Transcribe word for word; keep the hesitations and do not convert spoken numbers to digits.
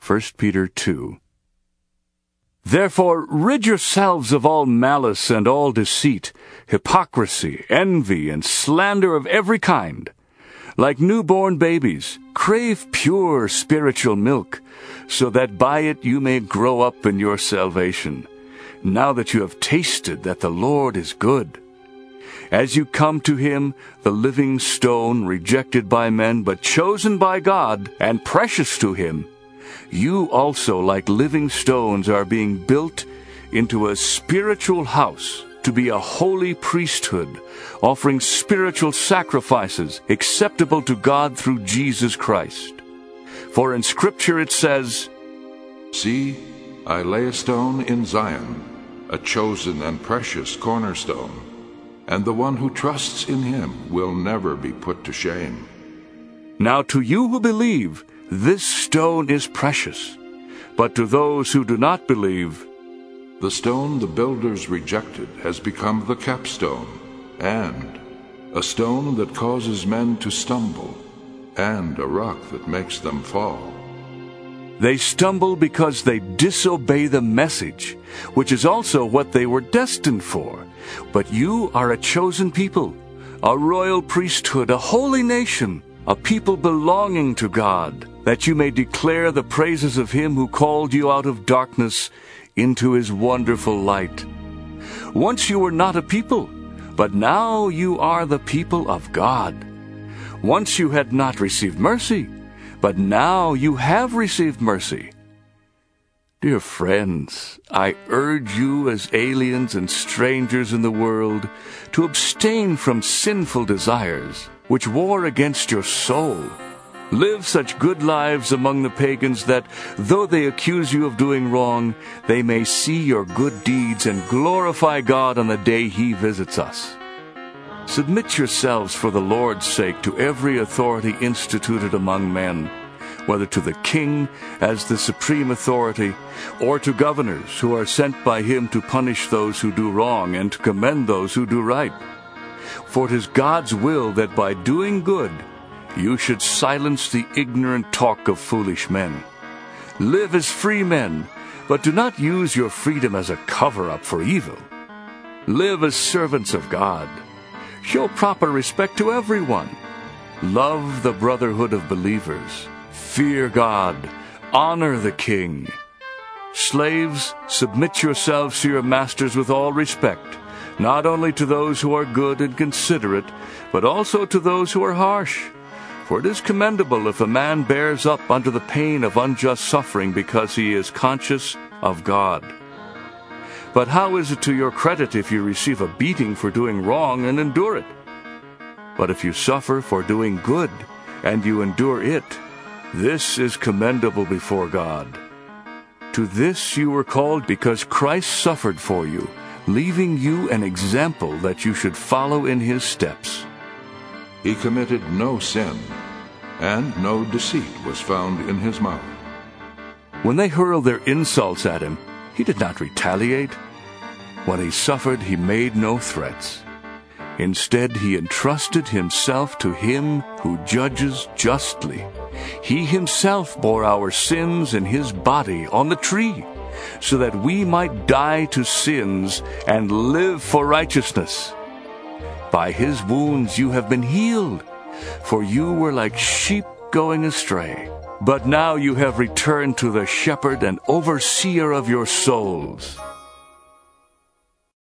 First Peter two. Therefore rid yourselves of all malice and all deceit, hypocrisy, envy, and slander of every kind. Like newborn babies, crave pure spiritual milk, so that by it you may grow up in your salvation, now that you have tasted that the Lord is good. As you come to him, the living stone, rejected by men, but chosen by God, and precious to him, you also, like living stones, are being built into a spiritual house, to be a holy priesthood, offering spiritual sacrifices acceptable to God through Jesus Christ. For in Scripture it says, See, I lay a stone in Zion, a chosen and precious cornerstone, and the one who trusts in him will never be put to shame. Now to you who believe, this stone is precious, but to those who do not believe, the stone the builders rejected has become the capstone, and a stone that causes men to stumble, and a rock that makes them fall. They stumble because they disobey the message, which is also what they were destined for. But you are a chosen people, a royal priesthood, a holy nation, a people belonging to God, that you may declare the praises of him who called you out of darkness into his wonderful light. Once you were not a people, but now you are the people of God. Once you had not received mercy, but now you have received mercy. Dear friends, I urge you as aliens and strangers in the world to abstain from sinful desires, which war against your soul. Live such good lives among the pagans that, though they accuse you of doing wrong, they may see your good deeds and glorify God on the day he visits us. Submit yourselves for the Lord's sake to every authority instituted among men, whether to the king as the supreme authority, or to governors who are sent by him to punish those who do wrong and to commend those who do right. For it is God's will that by doing good you should silence the ignorant talk of foolish men. Live as free men, but do not use your freedom as a cover-up for evil. Live as servants of God. Show proper respect to everyone. Love the brotherhood of believers. Fear God. Honor the king. Slaves, submit yourselves to your masters with all respect, not only to those who are good and considerate, but also to those who are harsh. For it is commendable if a man bears up under the pain of unjust suffering because he is conscious of God. But how is it to your credit if you receive a beating for doing wrong and endure it? But if you suffer for doing good and you endure it, this is commendable before God. To this you were called because Christ suffered for you, leaving you an example that you should follow in his steps. He committed no sin, and no deceit was found in his mouth. When they hurled their insults at him, he did not retaliate. When he suffered, he made no threats. Instead, he entrusted himself to him who judges justly. He himself bore our sins in his body on the tree, so that we might die to sins and live for righteousness. By his wounds you have been healed, for you were like sheep going astray. But now you have returned to the shepherd and overseer of your souls.